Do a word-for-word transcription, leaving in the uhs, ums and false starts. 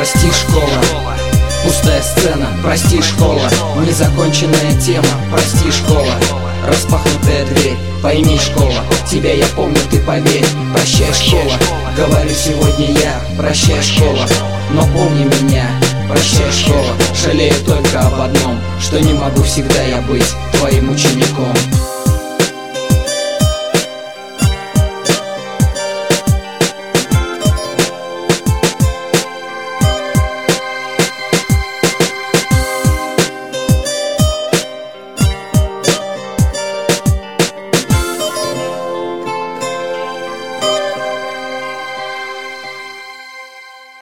прости, школа. Пустая сцена, прости, школа. Незаконченная тема, прости, школа. Распахнутая дверь, пойми, школа. Тебя я помню, ты поверь, прощай, школа. Говорю сегодня я, прощай, школа. Но помни меня, прощай, школа. Жалею только об одном, что не могу всегда я быть твоим учеником.